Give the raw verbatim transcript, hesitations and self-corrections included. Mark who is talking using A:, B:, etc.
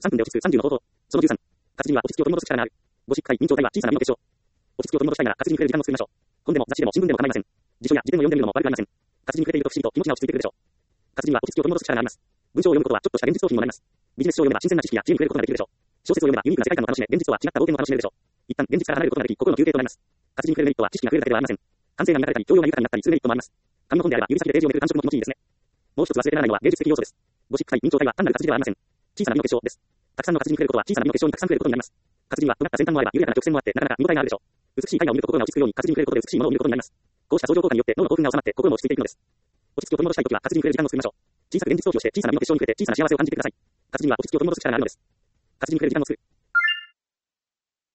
A: さんぷんで落ち着くさんじゅうの方法。そのじゅうさん。活字には落ち着きを取り戻す力がある。ごしっかり、明朝体は小さな身の結晶。落ち着きを取り戻したいなら活字に触れる時間を作りましょう。本でも雑誌でも新聞でも構いません。辞書や辞典を読んでみるのも悪くありません。活字に触れていると不思議と気持ちが落ち着いてくるでしょう。活字には落ち着きを取り戻す力があります。文章を読むことはちょっとした現実逃避にもなります。ビジネス書を読めば新鮮な知識や知恵に触れることができるでしょう。小説を読めばユニークな世界観を楽しめ、現実とは違った冒険を楽しめるでしょう。一旦現実から離れることができ、心の休憩となります。活字に触れるメリットは知識が増えるだけではありません。感性が磨かれたり、教養が豊かになったりするメリットもあります。紙の本であれば指先でページをめくる感触も気持ちいいですね。もう一つ忘れてならないのは芸術的要素です。ごしっかり、明朝体は単なる活字ではありません。小さな身の結晶です。たくさんの活字に触れることは小さな身の結晶にたくさん触れることになります。活字には尖った先端もあれば緩やかな曲線もあってなかなか見応えがあるでしょう。美しい絵画を見ると心が落ち着くように活字に触れることで美しいものを見ることになります。こうした相乗効果によって脳の興奮が収まって心も落ち着いていくのです。落ち着きを取り戻したいときは活字に触れる時間を作りましょう。小さく現実逃避をして小さな身の結晶に触れて小さな幸せを感じてください。活字には落ち着きを取り戻す力があるのです。活字に触れる時間を作る。